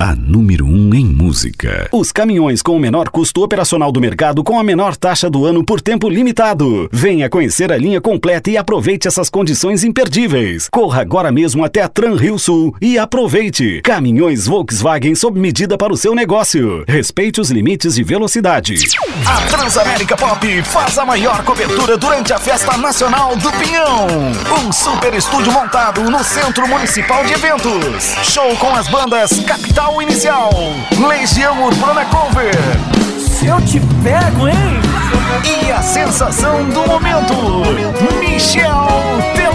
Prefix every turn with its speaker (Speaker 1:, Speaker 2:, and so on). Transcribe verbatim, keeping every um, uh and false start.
Speaker 1: a número um em música. Os caminhões com o menor custo operacional do mercado com a menor taxa do ano por tempo limitado. Venha conhecer a linha completa e aproveite essas condições imperdíveis. Corra agora mesmo até a Tran Rio Sul e aproveite. Caminhões Volkswagen sob medida para o seu negócio. Respeite os limites de velocidade. A Transamérica Pop faz a maior cobertura durante a Festa Nacional do Pinhão. Um super estúdio montado no Centro Municipal de Eventos. Show com as bandas Capital Inicial, Legião Urbana Cover.
Speaker 2: Se eu te pego, hein?
Speaker 1: E a sensação do momento, Michel T.